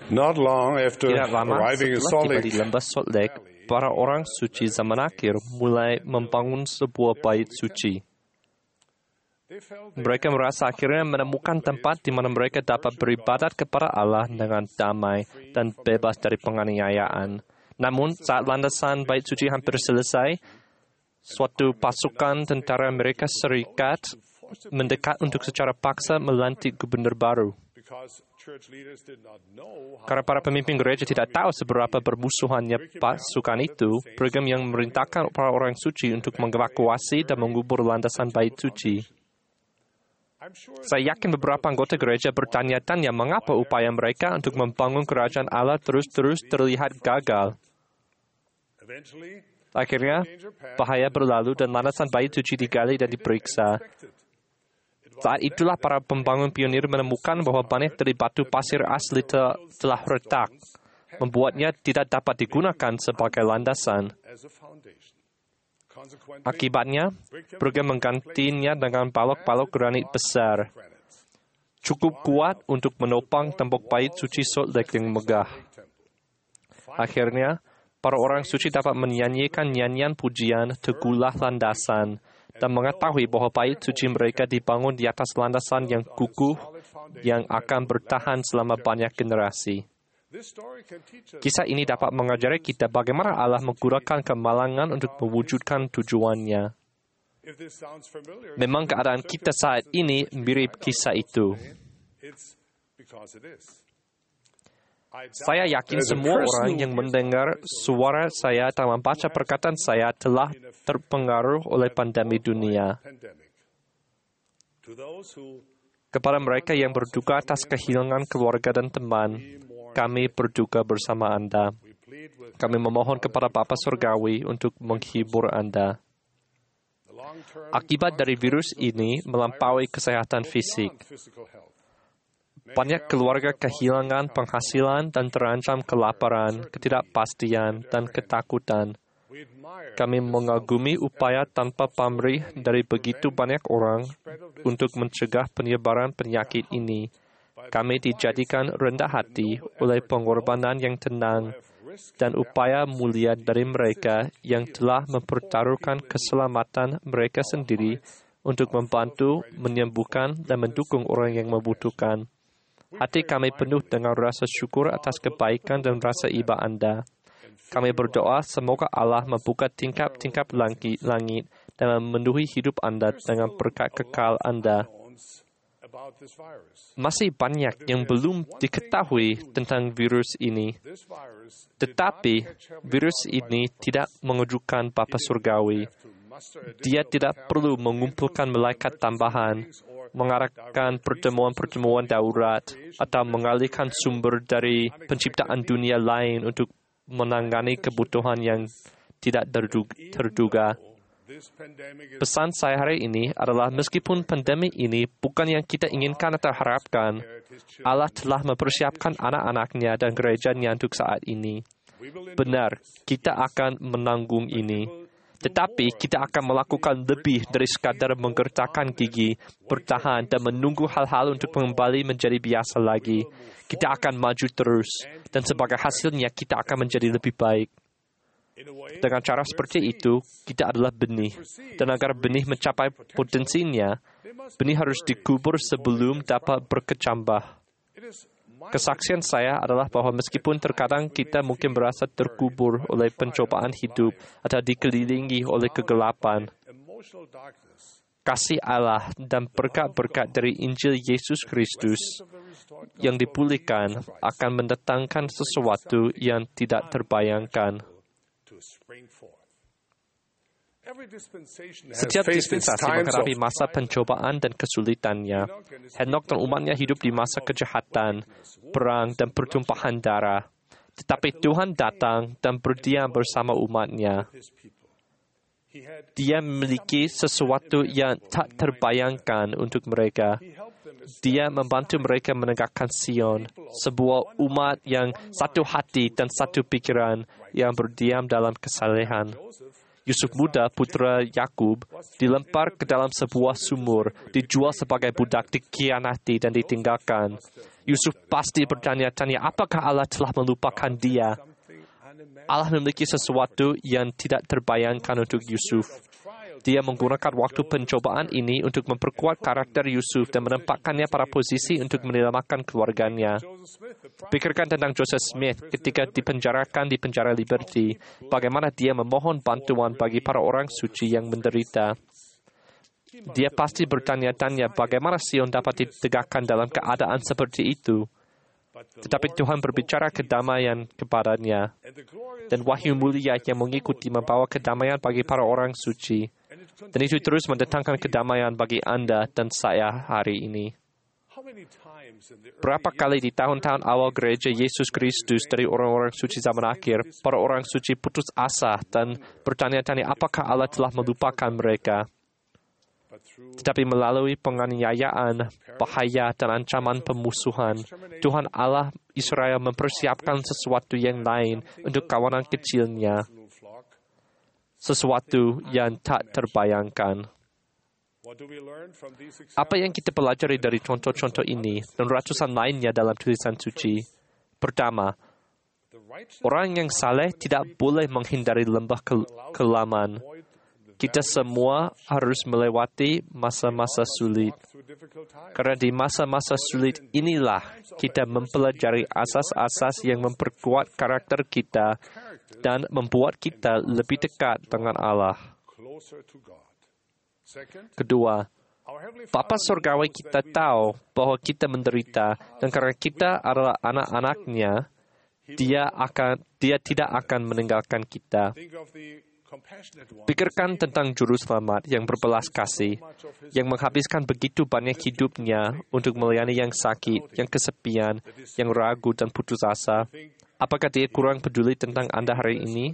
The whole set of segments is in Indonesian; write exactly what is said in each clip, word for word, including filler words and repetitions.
Not long after Tidak lama arriving in setelah Salt tiba Lake, di lembah Salt Lake, para orang suci zaman akhir mulai membangun sebuah bait suci. Mereka merasa akhirnya menemukan tempat di mana mereka dapat beribadat kepada Allah dengan damai dan bebas dari penganiayaan. Namun, saat landasan bait suci hampir selesai, suatu pasukan tentara Amerika Serikat mendekat untuk secara paksa melantik gubernur baru. Karena para pemimpin gereja tidak tahu seberapa bermusuhannya pasukan itu, Brigham yang memerintahkan para orang suci untuk mengevakuasi dan mengubur landasan bait suci. Saya yakin beberapa anggota gereja bertanya-tanya mengapa upaya mereka untuk membangun kerajaan Allah terus-terus terlihat gagal. Akhirnya, bahaya berlalu dan landasan bait suci digali dan diperiksa. Saat itulah para pembangun pionir menemukan bahwa banyak dari batu pasir asli telah retak, membuatnya tidak dapat digunakan sebagai landasan. Akibatnya, Brigham menggantinya dengan balok-balok granit besar, cukup kuat untuk menopang tembok bait suci Salt Lake yang megah. Akhirnya, para orang suci dapat menyanyikan nyanyian pujian teguhlah landasan dan mengetahui bahwa bait suci mereka dibangun di atas landasan yang kukuh yang akan bertahan selama banyak generasi. Kisah ini dapat mengajari kita bagaimana Allah menggunakan kemalangan untuk mewujudkan tujuannya. Memang keadaan kita saat ini mirip kisah itu. Saya yakin semua orang yang mendengar suara saya atau membaca perkataan saya telah terpengaruh oleh pandemi dunia. Kepada mereka yang berduka atas kehilangan keluarga dan teman, kami berduka bersama Anda. Kami memohon kepada Bapa Surgawi untuk menghibur Anda. Akibat dari virus ini melampaui kesehatan fisik. Banyak keluarga kehilangan penghasilan dan terancam kelaparan, ketidakpastian, dan ketakutan. Kami mengagumi upaya tanpa pamrih dari begitu banyak orang untuk mencegah penyebaran penyakit ini. Kami dijadikan rendah hati oleh pengorbanan yang tenang dan upaya mulia dari mereka yang telah mempertaruhkan keselamatan mereka sendiri untuk membantu, menyembuhkan, dan mendukung orang yang membutuhkan. Hati kami penuh dengan rasa syukur atas kebaikan dan rasa iba Anda. Kami berdoa semoga Allah membuka tingkap-tingkap langit dan memenuhi hidup Anda dengan berkat kekal Anda. Masih banyak yang belum diketahui tentang virus ini. Tetapi virus ini tidak mengejutkan Bapa Surgawi. Dia tidak perlu mengumpulkan malaikat tambahan, mengarahkan pertemuan-pertemuan darurat, atau mengalihkan sumber dari penciptaan dunia lain untuk menangani kebutuhan yang tidak terduga. Pesan saya hari ini adalah meskipun pandemi ini bukan yang kita inginkan atau harapkan, Allah telah mempersiapkan anak-anaknya dan gerejanya untuk saat ini. Benar, kita akan menanggung ini. Tetapi kita akan melakukan lebih dari sekadar menggertakkan gigi, bertahan, dan menunggu hal-hal untuk kembali menjadi biasa lagi. Kita akan maju terus, dan sebagai hasilnya kita akan menjadi lebih baik. Dengan cara seperti itu, kita adalah benih. Dan agar benih mencapai potensinya, benih harus dikubur sebelum dapat berkecambah. Kesaksian saya adalah bahwa meskipun terkadang kita mungkin merasa terkubur oleh pencobaan hidup atau dikelilingi oleh kegelapan, kasih Allah dan berkat-berkat dari Injil Yesus Kristus yang dipulihkan akan mendatangkan sesuatu yang tidak terbayangkan. Setiap dispensasi menghadapi masa pencobaan dan kesulitannya. Henok dan umatnya hidup di masa kejahatan, perang, dan pertumpahan darah. Tetapi Tuhan datang dan berdiam bersama umatnya. Dia memiliki sesuatu yang tak terbayangkan untuk mereka. Dia membantu mereka menegakkan Sion, sebuah umat yang satu hati dan satu pikiran yang berdiam dalam kesalehan. Yusuf muda, putra Yakub, dilempar ke dalam sebuah sumur, dijual sebagai budak, dikhianati dan ditinggalkan. Yusuf pasti bertanya-tanya, apakah Allah telah melupakan dia? Allah memiliki sesuatu yang tidak terbayangkan untuk Yusuf. Dia menggunakan waktu pencobaan ini untuk memperkuat karakter Yusuf dan menempatkannya pada posisi untuk menyelamatkan keluarganya. Pikirkan tentang Joseph Smith ketika dipenjarakan di penjara Liberty, bagaimana dia memohon bantuan bagi para orang suci yang menderita. Dia pasti bertanya-tanya bagaimana Sion dapat ditegakkan dalam keadaan seperti itu. Tetapi Tuhan berbicara kedamaian kepadanya, dan wahyu mulia yang mengikuti membawa kedamaian bagi para orang suci. Dan itu terus mendatangkan kedamaian bagi Anda dan saya hari ini. Berapa kali di tahun-tahun awal gereja Yesus Kristus dari orang-orang suci zaman akhir, para orang suci putus asa dan bertanya-tanya apakah Allah telah melupakan mereka. Tetapi melalui penganiayaan, bahaya, dan ancaman pemusuhan, Tuhan Allah Israel mempersiapkan sesuatu yang lain untuk kawanan kecilnya. Sesuatu yang tak terbayangkan. Apa yang kita pelajari dari contoh-contoh ini dan ratusan lainnya dalam tulisan suci? Pertama, orang yang saleh tidak boleh menghindari lembah ke- kelaman. Kita semua harus melewati masa-masa sulit. Karena di masa-masa sulit inilah kita mempelajari asas-asas yang memperkuat karakter kita dan membuat kita lebih dekat dengan Allah. Kedua, Bapa Surgawi kita tahu bahwa kita menderita, dan karena kita adalah anak-anaknya, Dia akan, Dia tidak akan meninggalkan kita. Pikirkan tentang Juru Selamat yang berbelas kasih, yang menghabiskan begitu banyak hidupnya untuk melayani yang sakit, yang kesepian, yang ragu dan putus asa. Apakah Dia kurang peduli tentang Anda hari ini?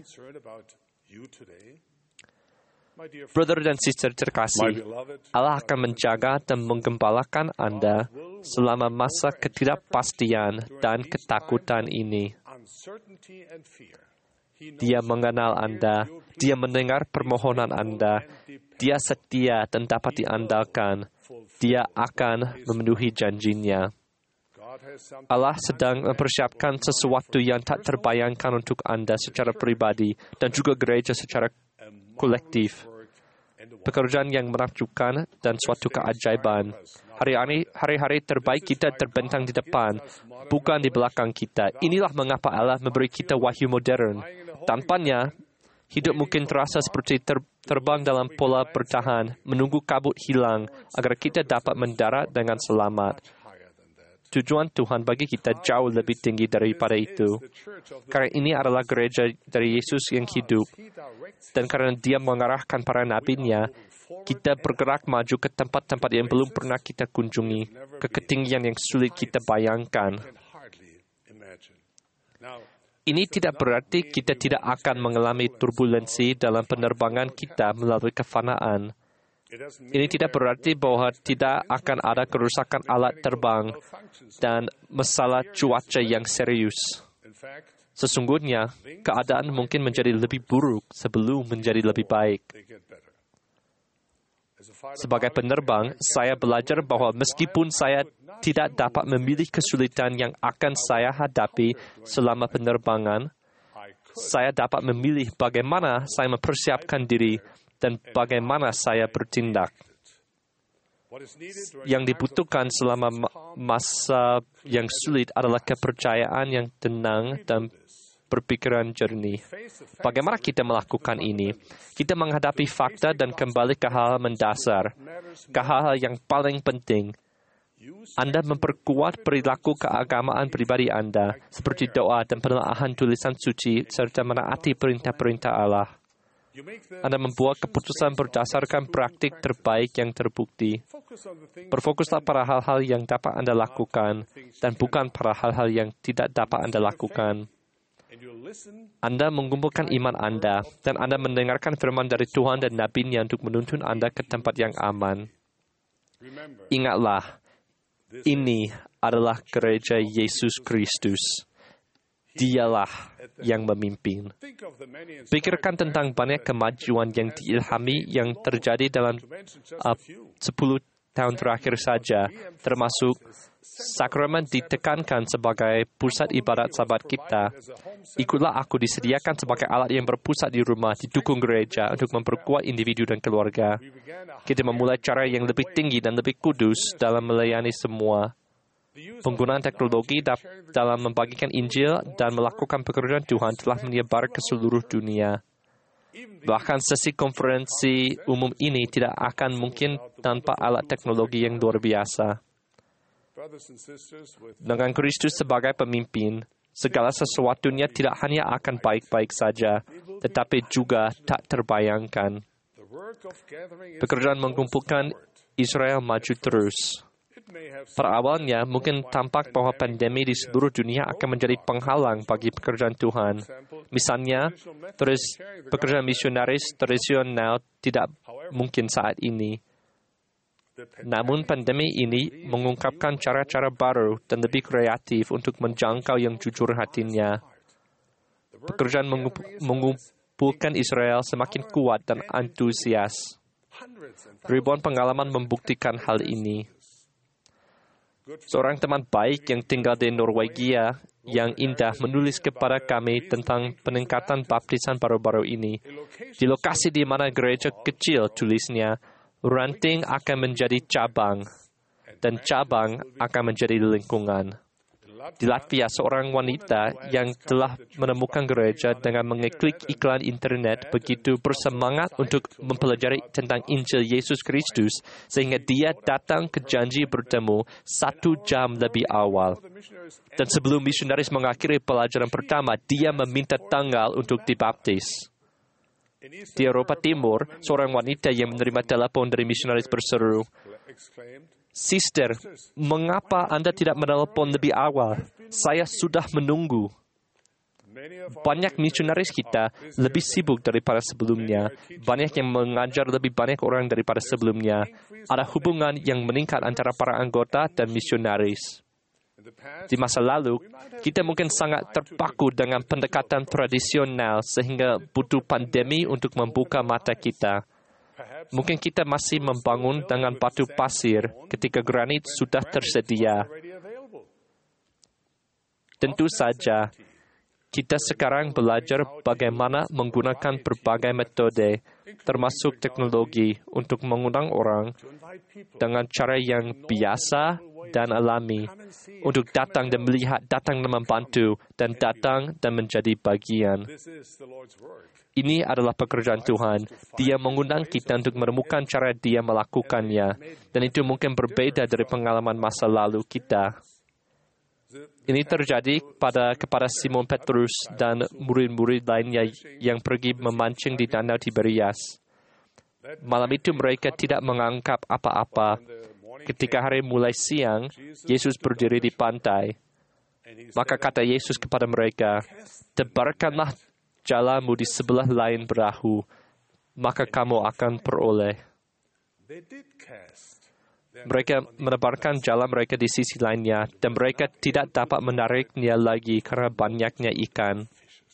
Brother dan sister terkasih, Allah akan menjaga dan menggembalakan Anda selama masa ketidakpastian dan ketakutan ini. Dia mengenal Anda, Dia mendengar permohonan Anda, Dia setia dan dapat diandalkan, Dia akan memenuhi janjinya. Allah sedang mempersiapkan sesuatu yang tak terbayangkan untuk Anda secara pribadi dan juga gereja secara kolektif. Pekerjaan yang menakjubkan dan suatu keajaiban. Hari-hari, hari-hari terbaik kita terbentang di depan, bukan di belakang kita. Inilah mengapa Allah memberi kita wahyu modern. Tanpanya, hidup mungkin terasa seperti ter, terbang dalam pola bertahan, menunggu kabut hilang, agar kita dapat mendarat dengan selamat. Tujuan Tuhan bagi kita jauh lebih tinggi daripada itu. Karena ini adalah gereja dari Yesus yang hidup. Dan karena Dia mengarahkan para nabi-Nya, kita bergerak maju ke tempat-tempat yang belum pernah kita kunjungi, ke ketinggian yang sulit kita bayangkan. Ini tidak berarti kita tidak akan mengalami turbulensi dalam penerbangan kita melalui kefanaan. Ini tidak berarti bahwa tidak akan ada kerusakan alat terbang dan masalah cuaca yang serius. Sesungguhnya, keadaan mungkin menjadi lebih buruk sebelum menjadi lebih baik. Sebagai penerbang, saya belajar bahwa meskipun saya tidak dapat memilih kesulitan yang akan saya hadapi selama penerbangan, saya dapat memilih bagaimana saya mempersiapkan diri dan bagaimana saya bertindak. Yang dibutuhkan selama masa yang sulit adalah kepercayaan yang tenang dan berpikiran jernih. Bagaimana kita melakukan ini? Kita menghadapi fakta dan kembali ke hal mendasar, ke hal yang paling penting. Anda memperkuat perilaku keagamaan pribadi Anda, seperti doa dan penelaahan tulisan suci, serta menaati perintah-perintah Allah. Anda membuat keputusan berdasarkan praktik terbaik yang terbukti. Berfokuslah pada hal-hal yang dapat Anda lakukan, dan bukan pada hal-hal yang tidak dapat Anda lakukan. Anda mengumpulkan iman Anda, dan Anda mendengarkan firman dari Tuhan dan Nabi-Nya untuk menuntun Anda ke tempat yang aman. Ingatlah, ini adalah gereja Yesus Kristus. Dialah yang memimpin. Pikirkan tentang banyak kemajuan yang diilhami yang terjadi dalam uh, sepuluh tahun terakhir saja, termasuk sakramen ditekankan sebagai pusat ibadat sahabat kita. Ikutlah aku disediakan sebagai alat yang berpusat di rumah, didukung gereja untuk memperkuat individu dan keluarga. Kita memulai cara yang lebih tinggi dan lebih kudus dalam melayani semua. Penggunaan teknologi dalam membagikan Injil dan melakukan pekerjaan Tuhan telah menyebar ke seluruh dunia. Bahkan sesi konferensi umum ini tidak akan mungkin tanpa alat teknologi yang luar biasa. Dengan Kristus sebagai pemimpin, segala sesuatunya tidak hanya akan baik-baik saja, tetapi juga tak terbayangkan. Pekerjaan mengumpulkan Israel maju terus. Pada awalnya, mungkin tampak bahwa pandemi di seluruh dunia akan menjadi penghalang bagi pekerjaan Tuhan. Misalnya, terus pekerjaan misionaris tradisional tidak mungkin saat ini. Namun pandemi ini mengungkapkan cara-cara baru dan lebih kreatif untuk menjangkau yang jujur hatinya. Pekerjaan mengumpulkan Israel semakin kuat dan antusias. Ribuan pengalaman membuktikan hal ini. Seorang teman baik yang tinggal di Norwegia yang indah menulis kepada kami tentang peningkatan baptisan baru-baru ini. Di lokasi di mana gereja kecil, tulisnya, ranting akan menjadi cabang, dan cabang akan menjadi lingkungan. Di Latvia, seorang wanita yang telah menemukan gereja dengan mengeklik iklan internet begitu bersemangat untuk mempelajari tentang Injil Yesus Kristus, sehingga dia datang ke janji bertemu satu jam lebih awal. Dan sebelum misionaris mengakhiri pelajaran pertama, dia meminta tanggal untuk dibaptis. Di Eropa Timur, seorang wanita yang menerima telepon dari misionaris berseru, "Sister, mengapa Anda tidak menelepon lebih awal? Saya sudah menunggu." Banyak misionaris kita lebih sibuk daripada sebelumnya. Banyak yang mengajar lebih banyak orang daripada sebelumnya. Ada hubungan yang meningkat antara para anggota dan misionaris. Di masa lalu, kita mungkin sangat terpaku dengan pendekatan tradisional sehingga butuh pandemi untuk membuka mata kita. Mungkin kita masih membangun dengan batu pasir ketika granit sudah tersedia. Tentu saja, kita sekarang belajar bagaimana menggunakan berbagai metode, termasuk teknologi, untuk mengundang orang dengan cara yang biasa dan alami, untuk datang dan melihat, datang dan membantu, dan datang dan menjadi bagian. Ini adalah pekerjaan Tuhan. Dia mengundang kita untuk menemukan cara Dia melakukannya. Dan itu mungkin berbeda dari pengalaman masa lalu kita. Ini terjadi pada kepada Simon Petrus dan murid-murid lainnya yang pergi memancing di Danau Tiberias. Malam itu mereka tidak menangkap apa-apa. Ketika hari mulai siang, Yesus berdiri di pantai. Maka kata Yesus kepada mereka, "Tebarkanlah jalamu di sebelah lain perahu, maka kamu akan peroleh." Mereka menebarkan jala mereka di sisi lainnya, dan mereka tidak dapat menariknya lagi karena banyaknya ikan.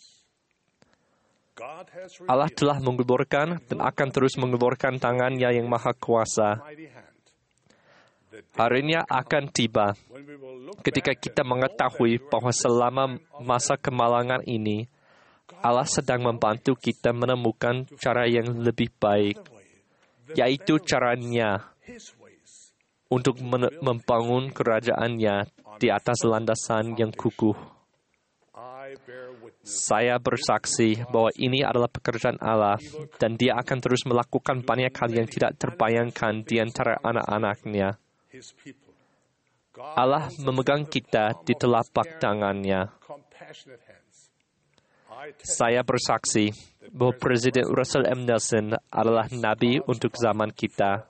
Allah telah mengeluarkan dan akan terus mengeluarkan tangannya yang maha kuasa. Harinya akan tiba ketika kita mengetahui bahwa selama masa kemalangan ini, Allah sedang membantu kita menemukan cara yang lebih baik, yaitu caranya untuk membangun kerajaannya di atas landasan yang kukuh. Saya bersaksi bahwa ini adalah pekerjaan Allah, dan Dia akan terus melakukan banyak hal yang tidak terbayangkan di antara anak-anak-Nya. Allah memegang kita di telapak tangannya. Saya bersaksi bahwa Presiden Russell M. Nelson adalah nabi untuk zaman kita.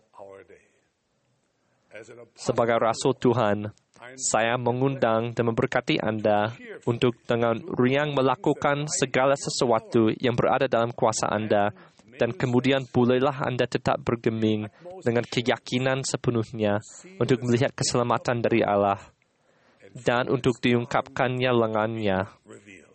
Sebagai Rasul Tuhan, saya mengundang dan memberkati Anda untuk dengan riang melakukan segala sesuatu yang berada dalam kuasa Anda, dan kemudian bolehlah Anda tetap bergeming dengan keyakinan sepenuhnya untuk melihat keselamatan dari Allah dan untuk diungkapkannya lengannya.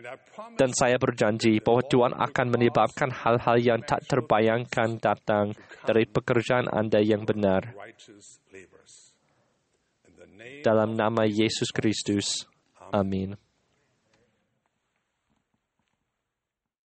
Dan saya berjanji bahwa Tuhan akan menyebabkan hal-hal yang tak terbayangkan datang dari pekerjaan Anda yang benar. Dalam nama Yesus Kristus. Amin.